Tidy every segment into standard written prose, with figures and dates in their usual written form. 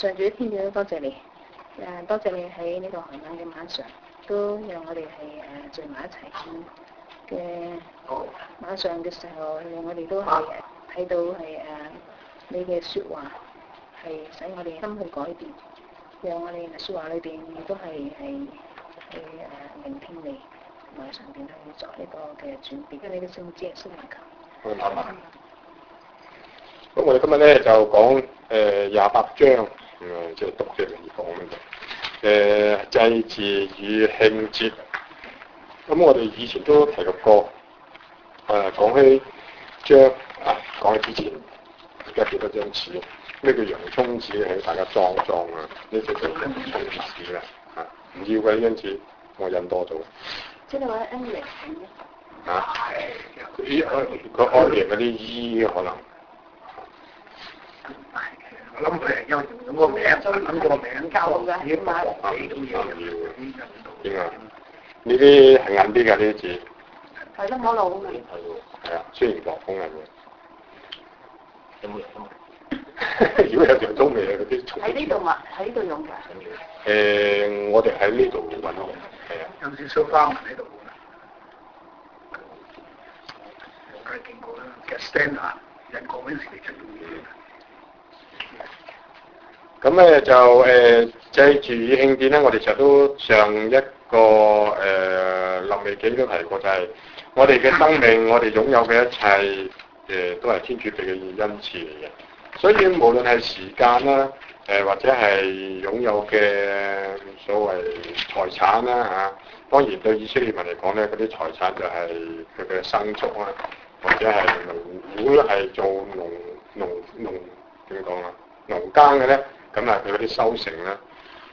上主天主都多謝你，多謝你喺呢個寒冷嘅晚上，都讓我哋係聚埋一齊嘅晚上嘅時候，讓我哋都係睇到係你嘅説話係使我哋心去改變，讓我哋説話裏邊亦都係聆聽你，同埋上邊去作呢個嘅轉變，因為你嘅聖子係聖靈球。 咁我哋今日咧就講28章，即係讀嘅嚟講祭祀與慶節。咁我哋以前都提及過，講起講起之前，而家幾多張紙？咩叫洋葱紙？係大家裝啊！呢隻叫洋葱紙啦，唔要嘅呢張紙，我印多咗。 即係話 N 零佢安聯嗰啲衣可能。 我諗佢係有咁個名，諗個名夠嘅，起碼點啊？呢啲係硬啲㗎，呢啲字。 係咯，冇路嘅。 係啊，雖然薄風係有冇洋葱？ 如果有洋葱味嗰啲。 喺呢度嘛，喺呢度用㗎。 我哋喺呢度揾嘅，係啊。 有啲蘇花紋喺度我係見過啦，嘅 standard 人講嗰陣時就用嘅。 咁咧就祭祀與慶典咧，我哋成日都上一個臨尾紀都提過，就係我哋嘅生命，我哋擁有嘅一切都係天主俾嘅恩賜嚟嘅。所以無論係時間啦，或者係擁有嘅所謂財產啦嚇，當然對以色列民嚟講咧，嗰啲財產就係佢嘅牲畜啦，或者係如果係做農點講啊，農耕嘅咧。咁啊，佢嗰啲收成啦。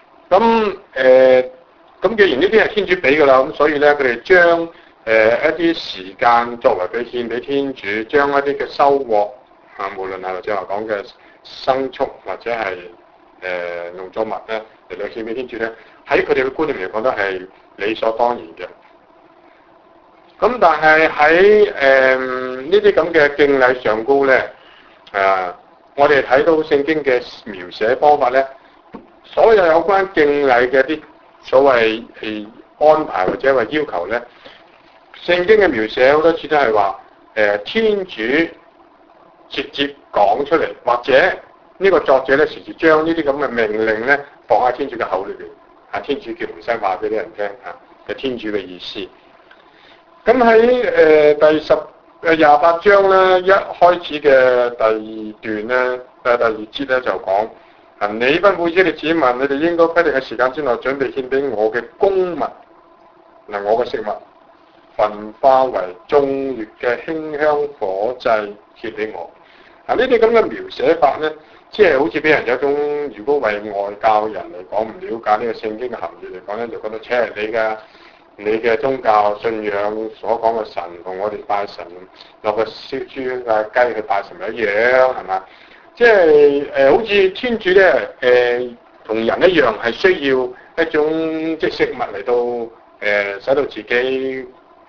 咁既然呢啲係天主俾㗎啦，咁所以咧，佢哋將一啲時間作為佢獻俾天主，將一啲嘅收穫無論係或者話講嘅牲畜或者係農作物咧嚟到獻俾天主咧，喺佢哋嘅觀念嚟講都係理所當然嘅。咁但係喺呢啲咁嘅敬禮上高咧，我哋睇到聖經嘅描寫方法咧，所有有關敬禮嘅啲所謂安排或者話要求咧，聖經嘅描寫好多次都係話天主直接講出嚟，或者呢個作者咧時時將呢啲咁嘅命令咧放喺天主嘅口裏邊，天主叫唔使話俾啲人聽係天主嘅意思。咁喺28章咧，一開始嘅第2段咧，第2節咧就講：你吩咐以色列子民，你哋應該規定嘅時間之內準備獻俾我嘅供物，我嘅食物，焚化為眾月嘅馨香火祭獻俾我。呢啲咁嘅描寫法咧，即係好似俾人有一種，如果為外教人嚟講唔了解呢個聖經嘅含義嚟講咧，就覺得你嘅宗教信仰所講嘅神同我哋拜神落個燒豬雞去拜神一樣，係嘛？即係好似天主咧同人一樣係需要一種即係食物嚟到使到自己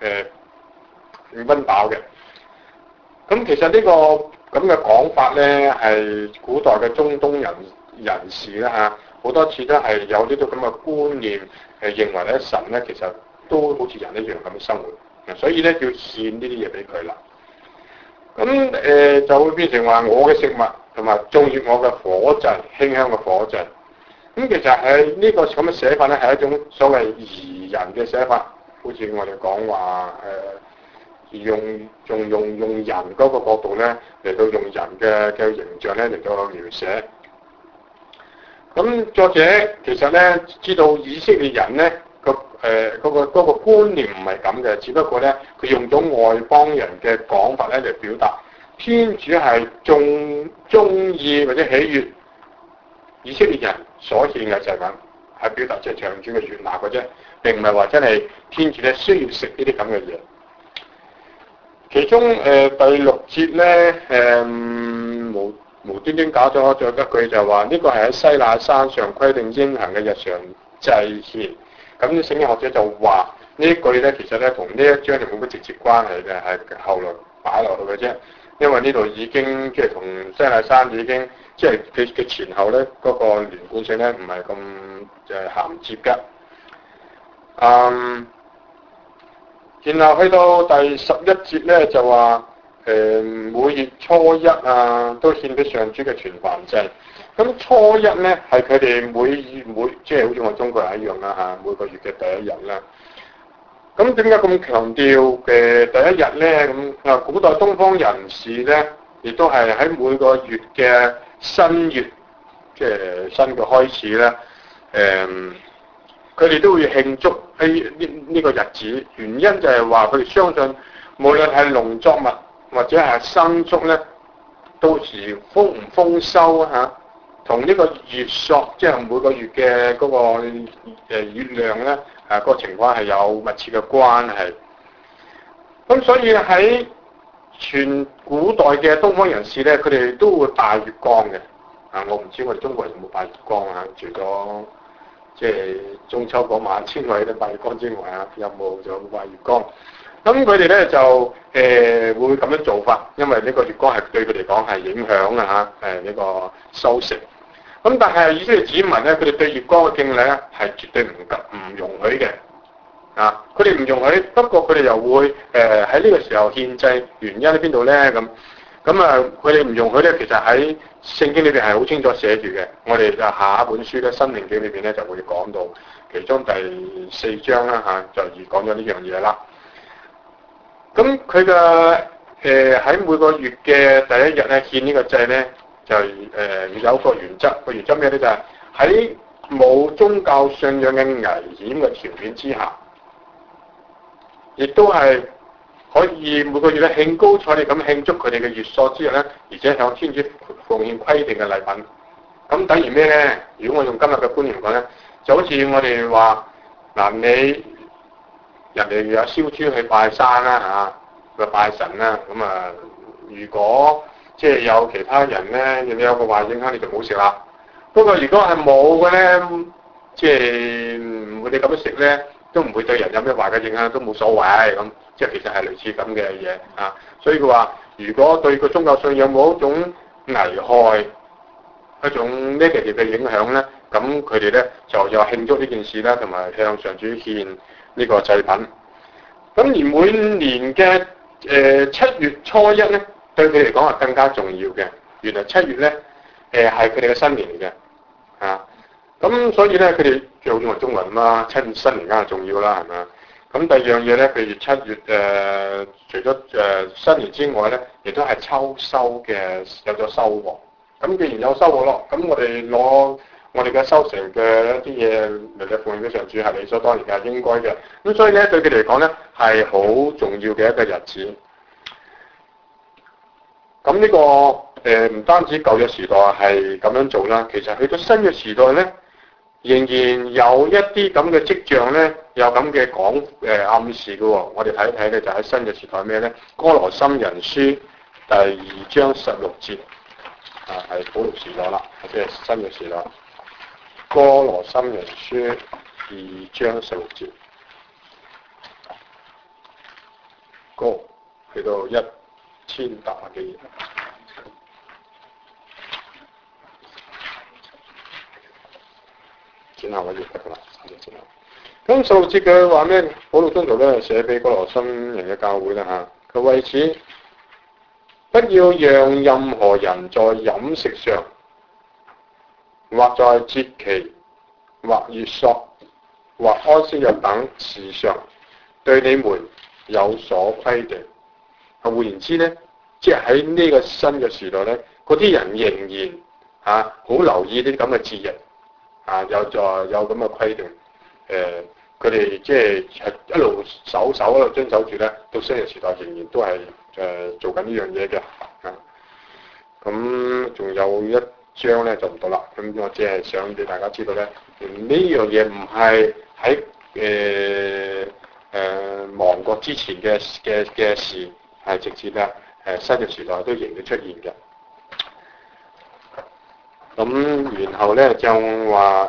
溫飽嘅。咁其實呢個咁嘅講法咧，係古代嘅中東人士啦嚇，好多次都係有呢啲咁嘅觀念，認為咧神咧其實都好似人一樣咁生活，所以咧要獻呢啲嘢俾佢啦。咁就會變成話我嘅食物同埋眾月我嘅火祭，馨香嘅火祭。咁其實係呢個咁嘅寫法咧，係一種所謂擬人嘅寫法，好似我哋講話用人嗰個角度咧嚟到用人嘅形象咧嚟到描寫。咁作者其實咧知道以色列人咧嗰個觀念唔係咁嘅，只不過咧佢用咗外邦人嘅講法咧嚟表達天主係中意或者喜悅以色列人所獻嘅祭品，係表達即係上主嘅悅納嘅啫，並唔係話真係天主咧需要食呢啲咁嘅嘢。其中第6節咧無端端搞咗一句就話呢個係喺西乃山上規定應行嘅日常祭獻。咁啲聖經學者就話呢一句咧，其實咧同呢一章就冇乜直接關係嘅，係後來擺落去嘅啫。因為呢度已經即係同西乃山已經即係佢前後咧嗰個連貫性咧唔係咁銜接嘅。然後去到第11節咧就話每月初一都獻俾上主嘅全燔祭。咁初一咧係佢哋每即係好似我中國人一樣啦每個月嘅第一日啦。咁點解咁強調嘅第一日咧？咁古代東方人士咧，亦都係喺每個月嘅新月，即係新嘅開始咧，佢哋都會慶祝呢個日子。原因就係話佢哋相信，無論係農作物或者係牲畜咧，到時豐唔豐收同呢個月朔，即係每個月嘅嗰個月亮咧，個情況係有密切嘅關係。咁所以喺全古代嘅東方人士咧，佢哋都會拜月光嘅。我唔知我哋中國人有冇拜月光除咗即係中秋嗰晚千位都拜月光之外有冇拜月光？咁佢哋咧就會咁樣做法，因為呢個月光係對佢哋講係影響呢個收成。咁但係以色列子民咧，佢哋對月光嘅敬禮咧係絕對唔容許嘅。佢哋唔容許，不過佢哋又會喺呢個時候獻祭，原因喺邊度咧？咁佢哋唔容許咧，其實喺聖經裏邊係好清楚寫住嘅。我哋下一本書咧《申命記》裏邊咧就會講到，其中第4章就講咗呢樣嘢啦。咁佢嘅喺每個月嘅第一日咧獻呢個祭咧，就有個原則。個原則咩咧？就係喺冇宗教信仰嘅危險嘅條件之下，亦都係可以每個月咧興高采烈咁慶祝佢哋嘅月朔之日咧，而且向天主奉獻規定嘅禮品。咁等於咩咧？如果我用今日嘅觀念講咧，就好似我哋話人哋有燒豬去拜山啦去拜神啦。咁如果即係有其他人咧，你有個壞影響，你就冇食啦。不過如果係冇嘅咧，即係你咁樣食咧，都唔會對人有咩壞嘅影響，都冇所謂咁。即係其實係類似咁嘅嘢所以佢話，如果對個宗教信仰冇一種危害、一種 negative 嘅影響咧，咁佢哋咧就有慶祝呢件事啦，同埋向上主獻呢個祭品。咁而每年嘅7月初一咧，對佢嚟講係更加重要嘅。原來7月咧係佢哋嘅新年嚟嘅咁所以咧佢哋做咗中文啦，7月新年梗係重要啦，係咪啊？咁第二樣嘢咧，譬如7月除咗新年之外咧，亦都係秋收嘅，有咗收穫。咁既然有收穫咯，咁我哋攞我哋嘅收成嘅一啲嘢嚟奉獻俾上主係理所當然嘅，應該嘅。咁所以咧對佢哋嚟講咧係好重要嘅一個日子。咁呢個唔單止舊約時代係咁樣做啦，其實去到新約時代咧，仍然有一啲咁嘅跡象咧，有咁嘅暗示嘅喎。我哋睇一睇咧，就喺新約時代咩咧？哥羅森人書第2章16節係保祿時代啦，即係新約時代。哥羅森人書2章16節，高去到1800幾頁。轉下我頁得㗎啦，咁16節嘅話咩？保祿宗徒咧寫俾哥羅森人嘅教會啦佢為此不要讓任何人在飲食上，或在節期，或月朔，或安息日等事上，對你們有所規定。換言之咧，即係喺呢個新嘅時代咧，嗰啲人仍然好留意呢啲咁嘅節日。有咁嘅規定，佢哋即係一路守一路遵守住咧，到新約時代仍然都係做緊呢樣嘢嘅。咁仲有一章咧就唔到啦。咁我只係想俾大家知道咧，呢樣嘢唔係喺亡國之前嘅事，係直接咧新約時代都仍然出現嘅。咁然後咧就話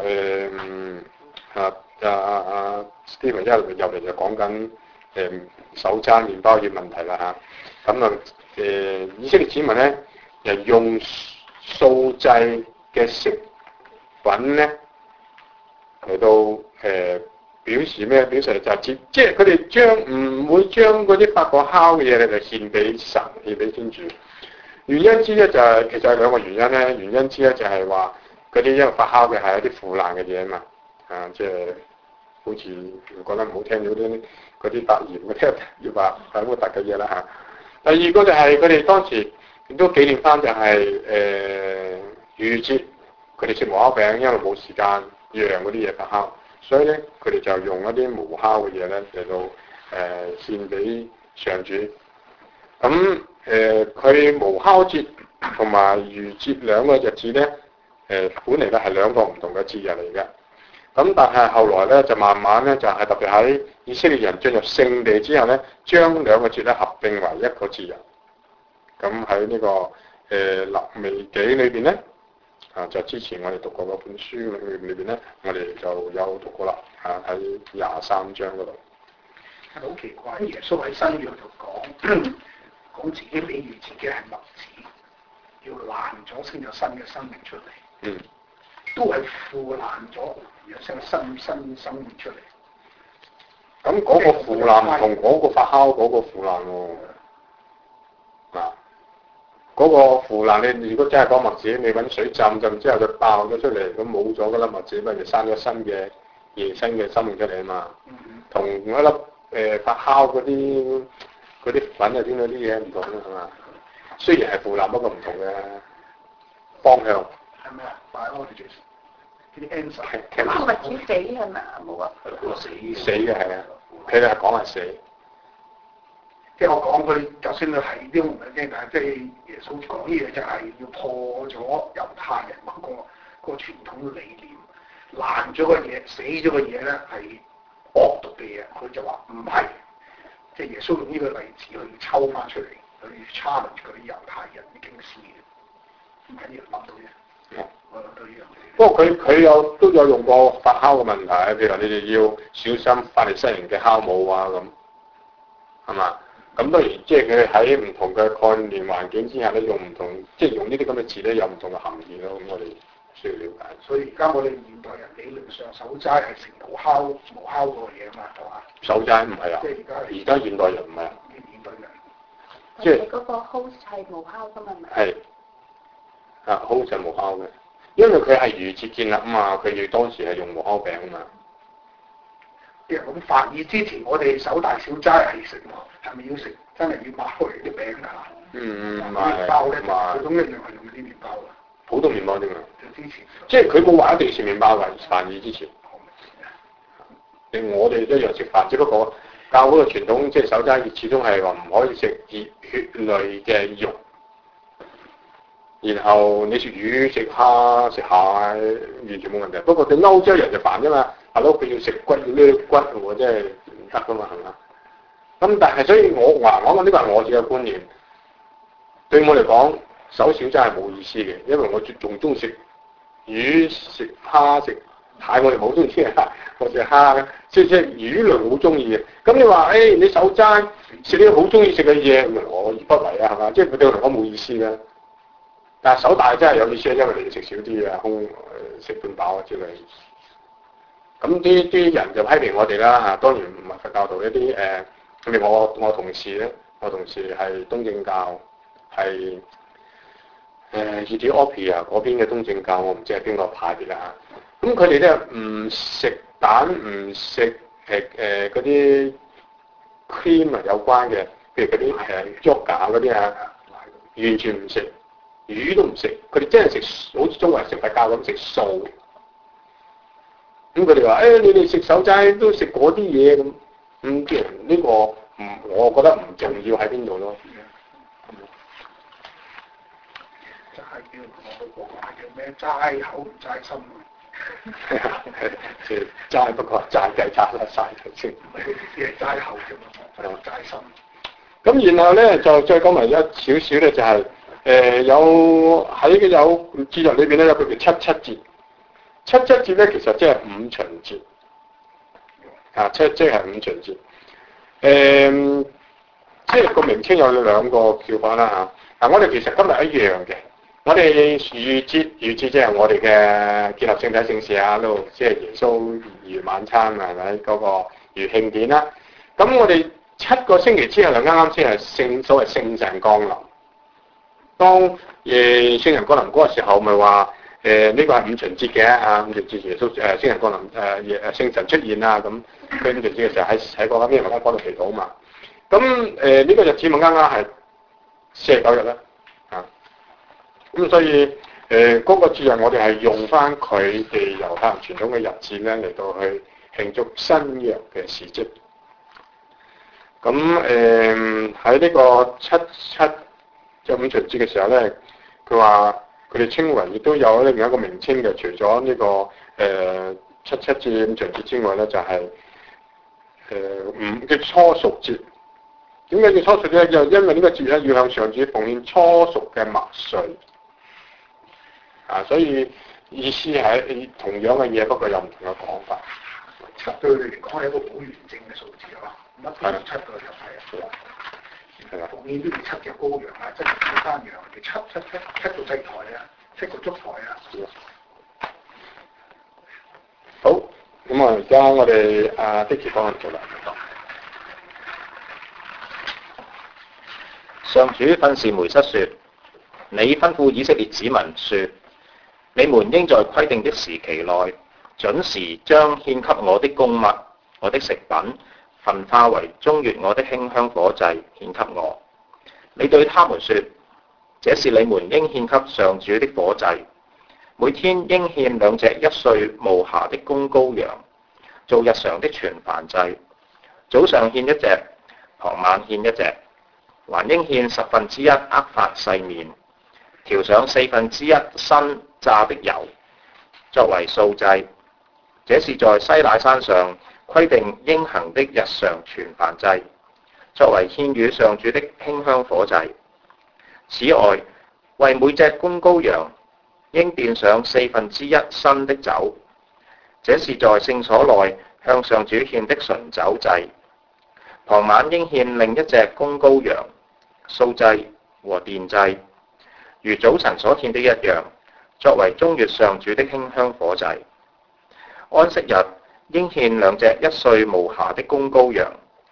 Steven 一入嚟就講緊手踭麵包嘅問題啦咁以色列子民咧又用素製嘅食品咧嚟到表示咩？表示就係即係佢哋唔會將嗰啲發過酵嘅嘢咧就獻俾神、獻俾天主。原因之一就係、其實係兩個原因咧。原因之一就係話嗰啲因為發酵嘅係一啲腐爛嘅嘢啊嘛，即係好似講得唔好聽嗰啲發炎嗰啲要話係好核突嘅嘢啦嚇。第二個就係佢哋當時亦都紀念翻就係逾越節，佢哋食無酵餅，因為冇時間讓嗰啲嘢發酵，所以咧佢哋就用一啲無酵嘅嘢咧嚟到獻俾上主。咁佢無酵節同埋逾越節兩個日子咧，本嚟咧係兩個唔同嘅節日嚟嘅。咁但係後來咧就慢慢咧就係特別喺以色列人進入聖地之後咧，將兩個節咧合併為一個節日。咁喺呢個利未記裏邊咧，就之前我哋讀過嗰本書裏邊咧，我哋就有讀過啦，喺23章嗰度。 係好奇怪，耶穌喺新約度講自己比喻自己係麥子，要爛咗先有新嘅生命出嚟。都係腐爛咗，然後先有新生命出嚟。 咁嗰個腐爛同嗰個發酵嗰個腐爛喎，嗰個腐爛你如果真係講麥子，你揾水浸之後就爆咗出嚟，咁冇咗嗰粒麥子，咪就生咗新嘅生命出嚟啊嘛。同一粒發酵嗰啲粉啊，點解啲嘢唔同啊？係嘛？雖然係腐爛，不過唔同嘅方向。 係咪啊？biologist 啲 answer 麥子死係咪啊？冇啊。 死嘅係啊，佢哋係講係死。 即係我講佢，就算佢係啲唔係驚，但係即係耶穌講嘢就係要破咗猶太人嗰個傳統理念，爛咗個嘢、死咗個嘢咧係惡毒嘅嘢，佢就話唔係。即係耶穌用呢個例子去抽翻出嚟，去 challenge 嗰啲猶太人啲經師嘅，唔緊要諗到啫。我諗到呢樣嘢。 不過佢都有用過發酵嘅問題，譬如話你哋要小心法利賽人嘅酵母啊咁，係嘛？咁當然即係佢喺唔同嘅概念環境之下咧，用唔同即係用呢啲咁嘅字咧，有唔同嘅含義咯。咁我哋需要了解。 所以而家我哋現代人理論上守齋係食無酵嗰個嘢啊嘛，係嘛？ 守齋唔係啊， 即係而家現代人唔係啊。 現代人即係嗰個 host 係無酵㗎嘛？ 係host 係無酵嘅，因為佢係逾節建立啊嘛，佢要當時係用無酵餅啊嘛。 即係咁法爾之前，我哋守大小齋係食喎，係咪要食？真係要買開嚟啲餅啊？ 唔係， 麵包咧，普通一樣係用啲麵包啊。 普通麵包啫嘛。 之前即係佢冇話一定要食麵包㗎，飯以之前。我哋一樣食飯，只不過教會嘅傳統即係守齋，始終係話唔可以食熱血類嘅肉。然後你食魚、食蝦、食蟹，完全冇問題。不過對歐洲人就煩啫嘛，係咯，佢要食骨要掠骨喎，真係唔得噶嘛，係嘛？咁但係所以我講呢個係我自己嘅觀念。對我嚟講，守小齋係冇意思嘅，因為我仲中意食魚、食蝦、食蟹，我哋冇中意食蝦，我食蝦嘅，即係魚類好中意嘅。咁你話你守齋食啲好中意食嘅嘢，我而不為啊，係嘛？即係佢對我嚟講冇意思嘅。但係手大真係有意思，因為你食少啲啊，食半飽啊之類。咁啲人就批評我哋啦嚇，當然唔係佛教徒一啲譬如我同事咧，我同事係東正教，係Ethiopia 嗰邊嘅東正教，我唔知係邊個派別啦嚇。咁佢哋咧唔食蛋，唔食嗰啲 cream 啊有關嘅，譬如嗰啲yogurt嗰啲啊，完全唔食。魚都唔食，佢哋真係食好似中國人食佛教咁食素。咁佢哋話：你哋食守齋都食嗰啲嘢咁。啲人呢個我覺得唔重要喺邊度咯。 就係叫咩齋口唔齋心。 係啊，係齋不過齋計齋甩曬頭先。 只係齋口啫嘛，齋心。 咁然後咧就再講埋一少少咧，就係。有節日裏邊咧有個叫七節。七節咧其實即係五旬節，即係五旬節。即係個名稱有兩個叫法啦嚇。我哋其實今日一樣嘅， 我哋預節即係我哋嘅結合聖體聖事啊，度即係耶穌逾晚餐係咪嗰個逾慶典啦？咁我哋7個星期之後就啱啱先係所謂聖神降臨。當聖人降臨嗰個時候，咪話呢個係五旬節嘅啊，五旬節耶穌聖人降臨聖神出現啊，咁佢五旬節嘅時候喺個咩嗰度祈禱嘛。咁呢個日子咪啱啱係49日啦。咁所以嗰個節日我哋係用翻佢哋猶太人傳統嘅日子咧嚟到去慶祝新約嘅事蹟。咁喺呢個即係五旬節嘅時候咧，佢話佢哋稱為亦都有另一個名稱嘅，除咗呢個7至五旬節之外咧，就係叫初熟節。點解叫初熟咧？就因為呢個節咧要向上主奉獻初熟嘅麥穗。所以意思係同樣嘅嘢，不過有唔同嘅講法。 7對佢嚟講係一個好完整嘅數字咯，乜都係7個就係啊。奉獻呢啲7隻羔羊啊，7隻山羊，7個祭台啊，7個燭台啊。 好，咁而家我哋Dicky幫我做啦。 上主訓示梅瑟說：你吩咐以色列子民說，你們應在規定的時期內，準時將獻給我的供物、我的食品，焚化為中悅我的馨香火祭，獻給我。你對他們說：這是你們應獻給上主的火祭，每天應獻2隻1歲無瑕的公羔羊，做日常的全燔祭。早上獻1隻，傍晚獻1隻，還應獻1/10厄法細麵，調上1/4新榨的油，作為素祭。這是在西乃山上規定應行的日常全燔祭，作為獻與上主的馨香火祭。此外，為每隻公羔羊應奠上1/4新的酒，這是在聖所內向上主獻的純酒祭。傍晚應獻另1隻公羔羊，素祭和奠祭，如早晨所獻的一樣，作為中悅上主的馨香火祭。安息日應獻2隻1歲無瑕的公羔羊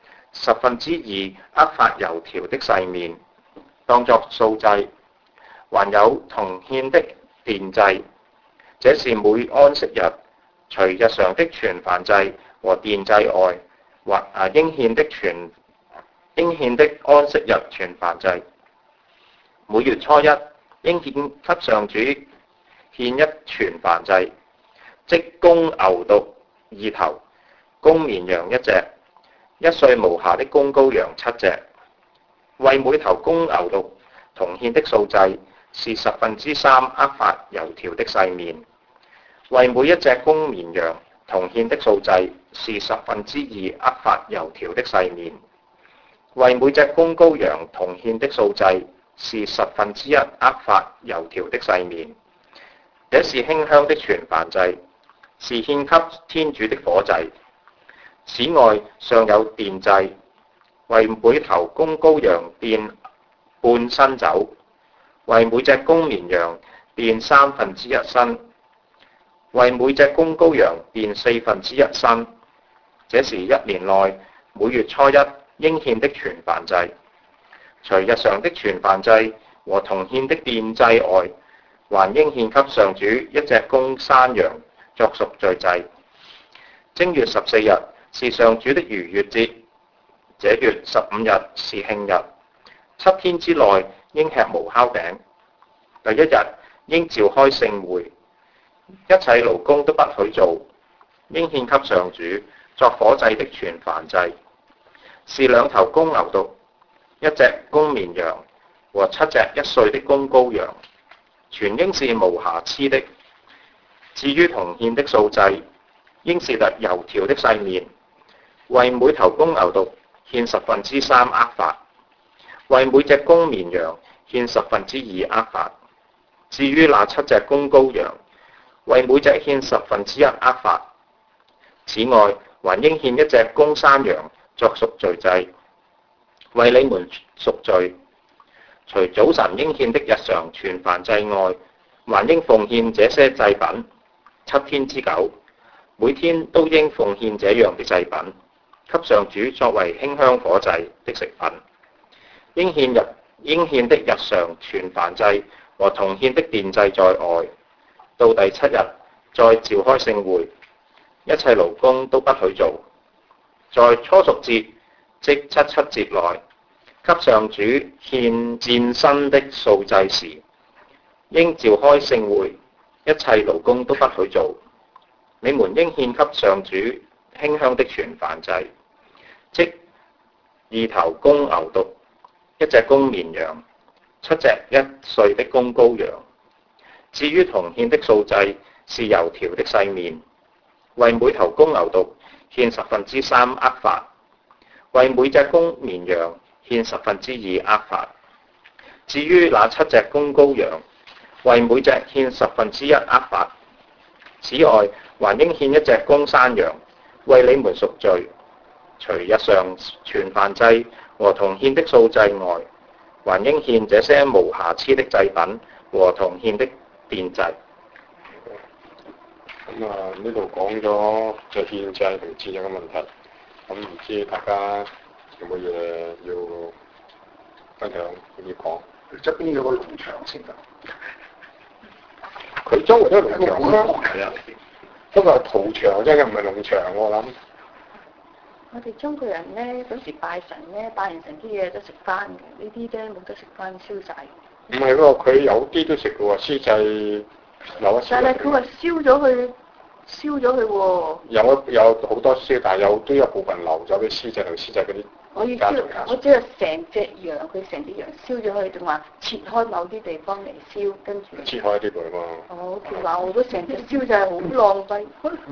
，2/10厄法油調的細麵，當作素祭。還有同獻的奠祭，這是每安息日除日常的全燔祭和奠祭外，或應獻的安息日全燔祭。每月初1應獻給上主獻一全燔祭，即公牛犢2頭，公綿羊1隻，1歲無瑕的公羔羊7隻。為每頭公牛犢同獻的素祭是3/10厄法油調的細麵。為每1隻公綿羊同獻的素祭是2/10厄法油調的細麵。為每隻公羔羊同獻的素祭是1/10厄法油調的細麵。這是馨香的全燔祭，是獻給天主的火祭。此外，尚有奠祭，為每頭公羔羊奠半新酒，為每隻公綿羊奠1/3新，為每隻公羔羊奠1/4新。這是1年內每月初1應獻的全燔祭。除日常的全燔祭和同獻的奠祭外，還應獻給上主1隻公山羊作贖罪祭。正月14日是上主的逾越節，這月15日是慶日，7天之內應吃無酵餅。第1日應召開聖會，一切勞工都不許做，應獻給上主作火祭的全燔祭，是2頭公牛犢、1隻公綿羊和7隻1歲的公羔羊，全應是無瑕疵的。至於同獻的素祭，應是特油調的細麵，為每頭公牛犢獻3/10厄法，為每隻公綿羊獻2/10厄法。至於那7隻公羔羊，為每隻獻1/10厄法。此外，還應獻1隻公山羊作贖罪祭，為你們贖罪。 除早晨應獻的日常全燔祭外，還應奉獻這些祭品7天之久，每天都應奉獻這樣的祭品，給上主作為馨香火祭的食品。應獻的日常全燔祭和同獻的奠祭在外。到第7日再召開聖會，一切勞工都不許做。在初熟節即7節內，給上主獻薦新的素祭時，應召開聖會，一切勞工都不許做。你們應獻給上主馨香的全燔祭，即2頭公牛犢、1隻公綿羊、7隻1歲的公羔羊。至於同獻的素祭，是油調的細麵，為每頭公牛犢獻3/10厄法，為每隻公綿羊獻2/10厄法。至於那7隻公羔羊，為每隻獻1/10厄法。此外，還應獻1隻公山羊，為你們贖罪。除日常全燔祭和同獻的素祭外，還應獻這些無瑕疵的祭品和同獻的奠祭。 咁呢度講咗就獻祭同節日嘅問題，咁唔知大家有冇嘢要分享要講？ 側邊有個農場先得， 佢周圍都係農場啦，係啊，不過係屠場啫，唔係農場我諗。 我哋中國人咧嗰時拜神咧，拜完神啲嘢都食翻嘅，呢啲咧冇得食翻，燒晒。 唔係喎，佢有啲都食嘅喎，司祭留一但係佢話燒咗佢喎。 有好多燒，但係都有部分留咗俾司祭同司祭嗰啲。 我要燒，我只係成隻羊，佢成隻羊燒咗佢，仲話切開某啲地方嚟燒，跟住切開啲佢嘛。 哦，佢話我都成隻燒就係好浪費。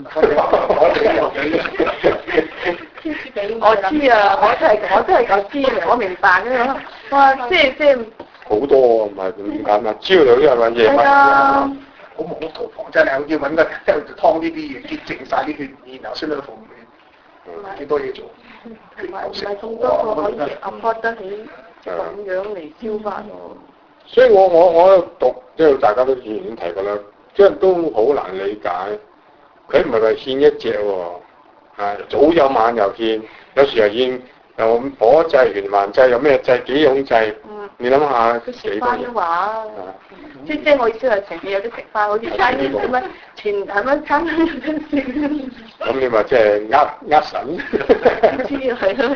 我知啊，我都係夠知嘅，我明白嘅。哇，即係好多唔係咁簡單，朝早啲係咪夜晚？ 係啊， 好忙碌屠房真係，要揾個即係劏呢啲嘢，潔淨晒啲血，然後先去奉獻，幾多嘢做。 唔係咁多個可以afford得起咁樣嚟燒法喎。 所以我讀即係大家都已經提過啦，即係都好難理解。佢唔係話獻一隻喎，早有晚又獻，有時又獻又火祭、圓環祭，有咩祭幾種祭。你諗下佢食翻嘅話，即係我意思係成日有得食翻，好似餐廳咁樣，係咪餐廳有得食？ 咁你咪即係呃神？ 唔知係咯。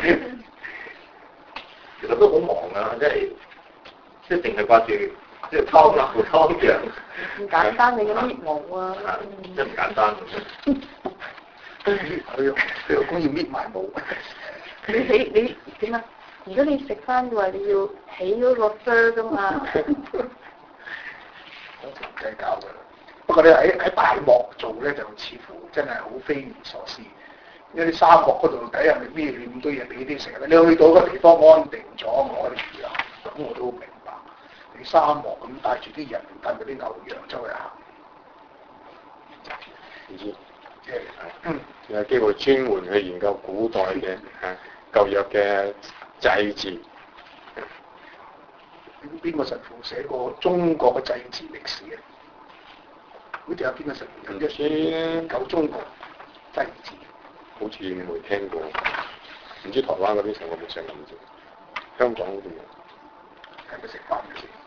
其實都好忙啊，即係淨係掛住即係劏牛劏羊。 唔簡單，你嘅搣毛啊！ 真唔簡單。 佢老公要搣埋毛。 你點啊？如果你食翻嘅話，你要起嗰個啡噶嘛？ 我就唔計較㗎啦。不過你喺大漠做咧，就似乎真係好匪夷所思。因為啲沙漠嗰度底下咪咩咁多嘢俾啲食咧？你去到個地方安定咗，我哋住啊，咁我都明白。你沙漠咁帶住啲人，帶住啲牛羊周圍行， 唔知即係有機會專門去研究古代嘅舊約嘅祭祀。 邊個神父寫過中國嘅祭祀歷史啊？好似有邊個神父有啲研究中國祭祀？ 好似未聽過，唔知台灣嗰啲神父有冇寫咁啫？香港嗰邊係咪食飯嘅先？